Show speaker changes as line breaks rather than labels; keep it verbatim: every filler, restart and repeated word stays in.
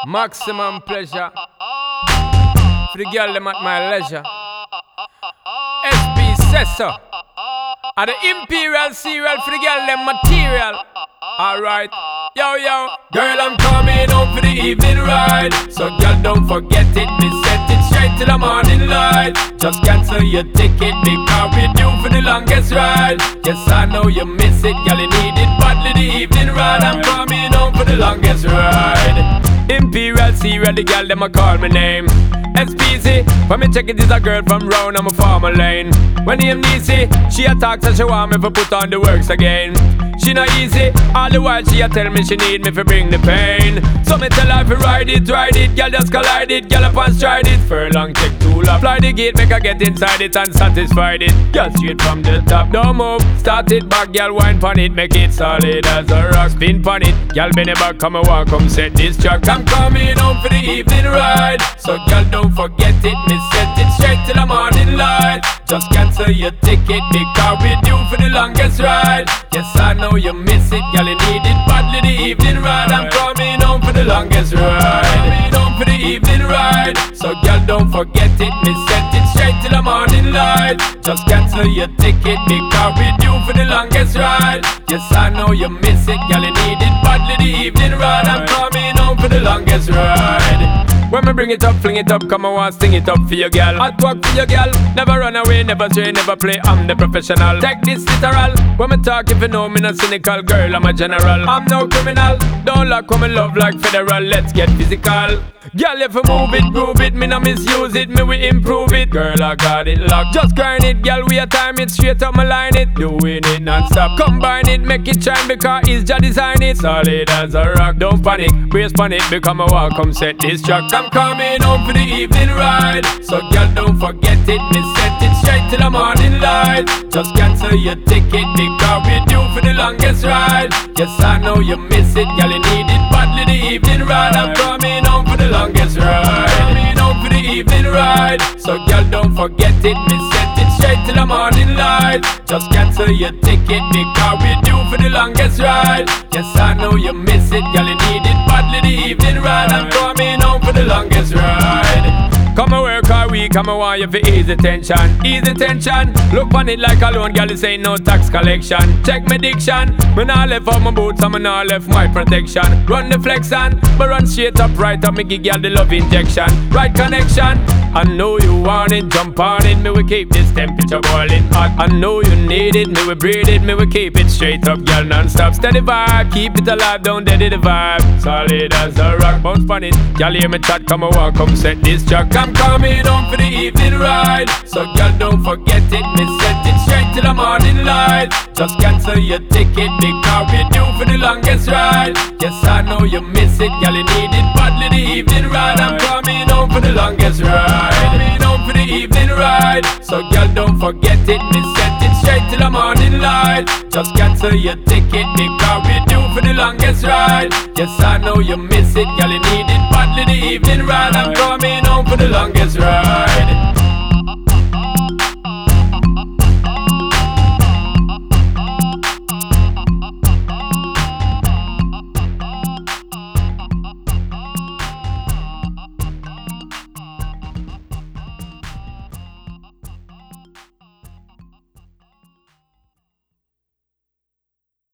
Maximum pleasure for the girl them at my leisure. S P says so. And the Imperial cereal for the girl them material. Alright, yo yo. Girl, I'm coming home for the evening ride. So girl, don't forget it. Me set it straight till the morning light. Just cancel your ticket because we're due for the longest ride. Yes, I know you miss it, girl, you need it badly the evening ride. I'm coming home for the longest ride. Imperial cereal, the girl them a call my name. S P C, when me check it is a girl from round I'm a farmer lane. When name Nisi, she a talk so she want me to put on the works again. She not easy, all the while she a tell me she need me to bring the pain. So me tell her to ride it, ride it, girl just collide it, girl up and stride it. Furlong take two lap, fly the gate, make her get inside it and satisfied it. Girl straight from the top, don't move, start it back, girl wine pon it, make it solid as a rock. Spin pon it, girl bend it back, come and walk, come set this track. I'm coming home for the evening ride, so girl don't forget it, me set it straight till the morning light. Just cancel your ticket because we're due for the longest ride. Yes, I know you miss it, girl, you need it badly the evening ride. I'm coming home for the longest ride. Coming home for the evening ride, so girl don't forget it, me set it straight till the morning light. Just cancel your ticket because we're due for the longest ride. Yes, I know you miss it, girl, you need it badly the evening ride. I'm coming home for the longest ride. When me bring it up, fling it up, come on, want sing it up for your girl. Hot work for your girl, never run away, never stray, never play, I'm the professional. Take this literal, when me talk if you know me not cynical, girl, I'm a general. I'm no criminal, don't lock when me love like federal, let's get physical. Girl, if you move it, groove it, me no misuse it, me we improve it. Girl, I got it locked, just grind it, girl, we a time it, straight up my line it. Doing it non-stop, combine it, make it shine because it's just design it. Solid as a rock, don't panic, brace panic, become a walk, come set this track. I'm coming home for the evening ride, so girl don't forget it, me set it straight till the morning light. Just cancel your ticket because we're due for the longest ride. Yes, I know you miss it, girl, you need it badly the evening ride. I'm coming home for the longest ride. Coming home for the evening ride, so girl don't forget it, me set it straight till the morning light. Just cancel your ticket because we're due for the longest ride. Yes, I know you miss it, girl, you need it badly the evening ride. I'm coming home for the longest ride. Come and work all week, come and want you for easy tension. Easy tension, look on it like a loan, girl, this ain't no tax collection. Check my diction, me nah left out my boots and me nah left my protection. Run the flexion, but run straight up right up, me give girl the love injection. Right connection, I know you want it, jump on it, me we keep this temperature boiling hot. I know you need it, me we breathe it, me we keep it straight up, girl, non-stop. Steady vibe, keep it alive, don't dead the vibe. Solid as a rock, bounce on it, girl hear me chat, come and walk, come set this track. I'm coming home for the evening ride, so girl don't forget it, me set it straight till the morning light. Just cancel your ticket because we're due for the longest ride. Yes, I know you miss it, girl, you need it badly the evening ride. I'm coming home for the longest ride. Coming home for the evening ride, so girl don't forget it, me set it straight till the morning light. Just cancel your ticket because we're due for the longest ride. Yes, I know you miss it, girl, you need it badly the evening ride. I'm coming home for the longest ride.